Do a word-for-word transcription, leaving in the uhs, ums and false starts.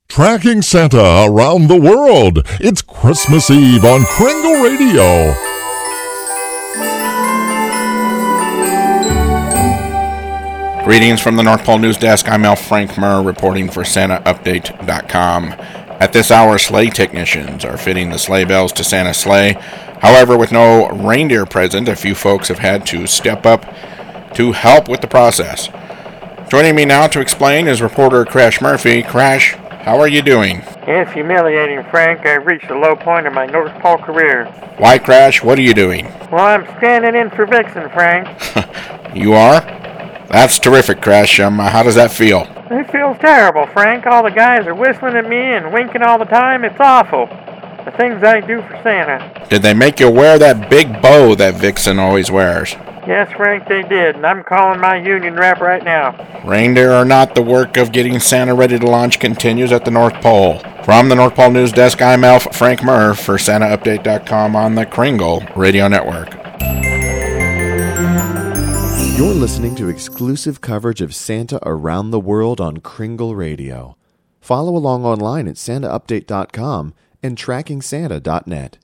Tracking Santa around the world. It's Christmas Eve on Kringle Radio. Greetings from the North Pole News Desk. I'm Al Frank Murr reporting for Santa Update dot com. At this hour, sleigh technicians are fitting the sleigh bells to Santa's sleigh. However, with no reindeer present, a few folks have had to step up to help with the process. Joining me now to explain is reporter Crash Murphy. Crash, how are you doing? It's humiliating, Frank. I've reached the low point of my North Pole career. Why, Crash? What are you doing? Well, I'm standing in for Vixen, Frank. You are? That's terrific, Crash. Um, how does that feel? It feels terrible, Frank. All the guys are whistling at me and winking all the time. It's awful. The things I do for Santa. Did they make you wear that big bow that Vixen always wears? Yes, Frank, they did, and I'm calling my union rep right now. Reindeer or not, the work of getting Santa ready to launch continues at the North Pole. From the North Pole News Desk, I'm Alf Frank Murr for Santa Update dot com on the Kringle Radio Network. You're listening to exclusive coverage of Santa around the world on Kringle Radio. Follow along online at Santa Update dot com and Tracking Santa dot net.